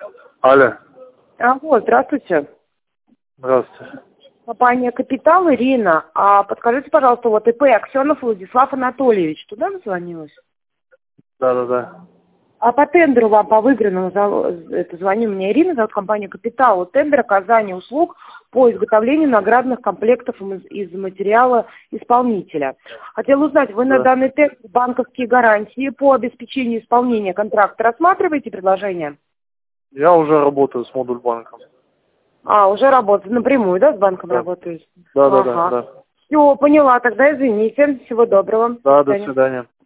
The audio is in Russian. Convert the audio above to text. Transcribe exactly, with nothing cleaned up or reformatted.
Алло. А, вот, здравствуйте. Здравствуйте. Компания «Капитал», Ирина. А подскажите, пожалуйста, вот ИП Аксенов Владислав Анатольевич. Туда назвонилась? Да-да-да. А по тендеру вам, по выигранному, за- это звоню мне Ирина, зовут компания «Капитал». Вот тендер оказания услуг по изготовлению наградных комплектов из, из материала исполнителя. Хотела узнать, вы на Да. данный тендер банковские гарантии по обеспечению исполнения контракта рассматриваете предложение? Я уже работаю с Модульбанком. А, уже работаете напрямую, да, с банком Да. работаете? Да-да-да. Ага. Да. Все, поняла, тогда извините. Всего доброго. Да, до свидания. свидания.